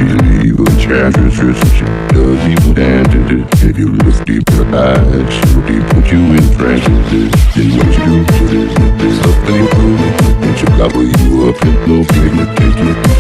believe a chances shit does evil dances. If you look deep in her eyes, she'll deep put you in trances. Then what you do to this? There's something improving. And she'll gobble you up and no big attention.